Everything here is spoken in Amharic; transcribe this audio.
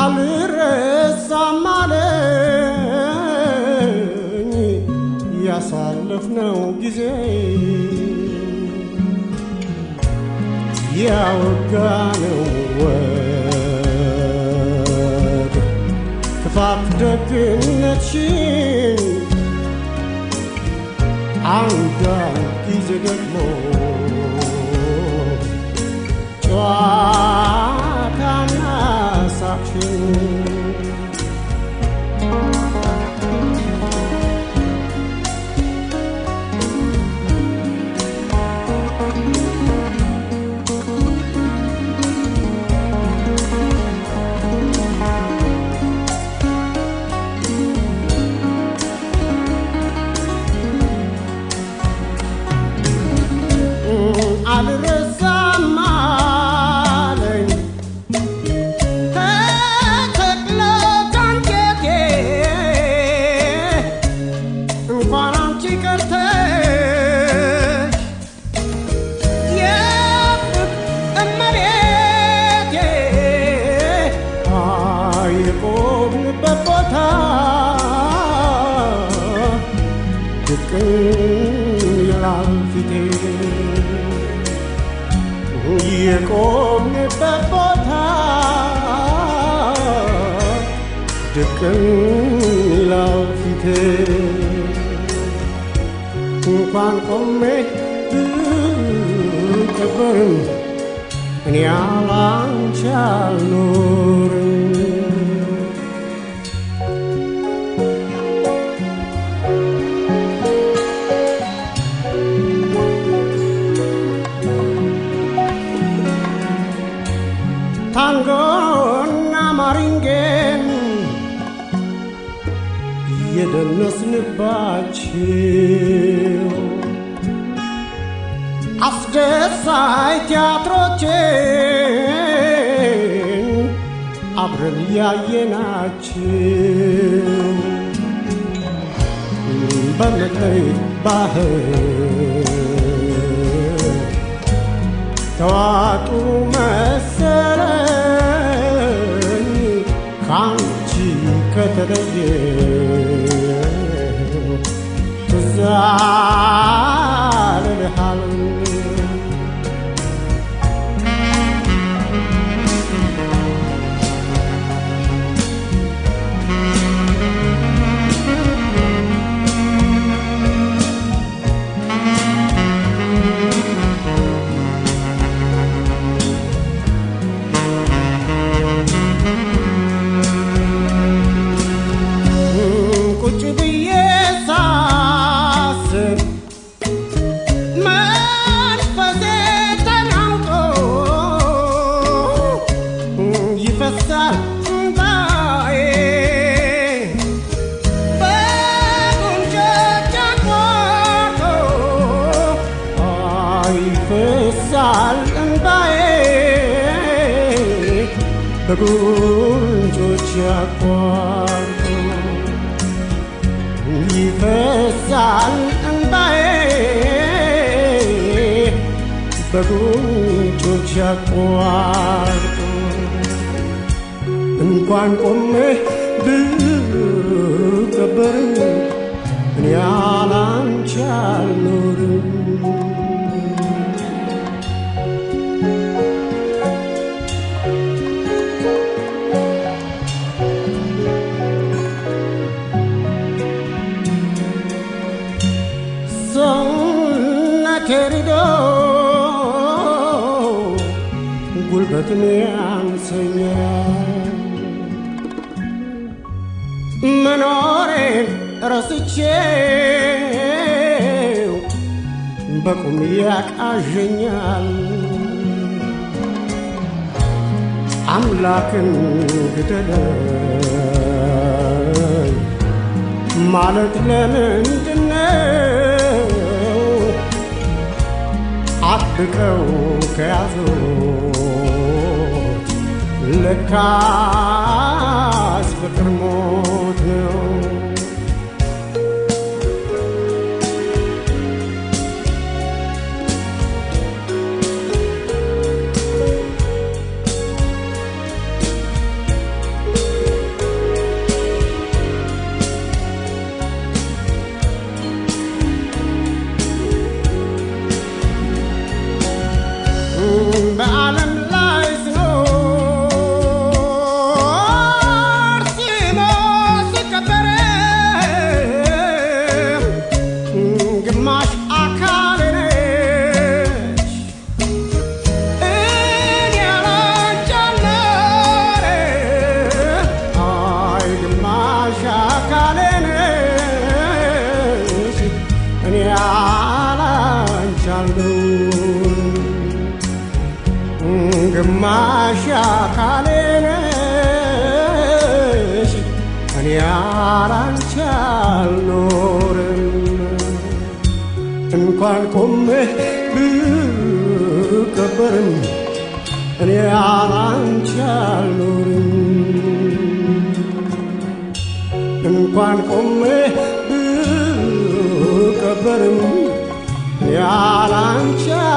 አልረሳም አለኝ ያሳለፍነው ጊዜ ያወጋነው ወግ ክፋት ደግነትሽን አንዳንድ ጊዜ ደግሞ ጨዋታና ሳቅሽን አልረሳም አለኝ ተተክለ ካንጀቴ እንኳን አንቺ ቀርተሽ የፍቅር እመቤቴ የቆምንበት ቦታ ድቅን ይላል ፊቴ የቆምንበት ቦታ ድቅን ይላል ፊቴ እንኳን ቆሜ ብቀበርም እኔ ያላንቺ አልኖርም ታንጎና ማሪንጌን የደነስንባቸው አስደሳች ቲያትሮችን አብረን ያየናቸው በመለይ ባህር ተዋጡ መሰለኝ ካንቺ ከተለየ ትዝ አልልሃል ቁጭ ብዬ ሳስብ መንፈሴ ተናውጦ ይፈሳል እንባዬ በጉንጮቼ አቋርጦ ይፈሳል እንባዬ በጉንጮቼ አቋርጦ ይፈሳል እንባዬ በጉንጮቼ አቋርጦ እንኳን ቆሜ ብቀበርም እኔ ያላንቺ አልኖርም ከሪዶ ጉልበትን ያንሰኛል መኖሬን ረስቼው በቁም ያቃዠኛል አምላክን ግደለኝ ማለት ለምንድነው አጥብቀው ከያዙት ለካስ ፍቅር ሞት ነው ግማሽ አካሌ ነሽ እኔ ያላንቺ አልኖርም እንኳን ቆሜ ብቀበርም እኔ ያላንቺ አልኖርም እንኳን ቆሜ ብቀበርም ያላንቺ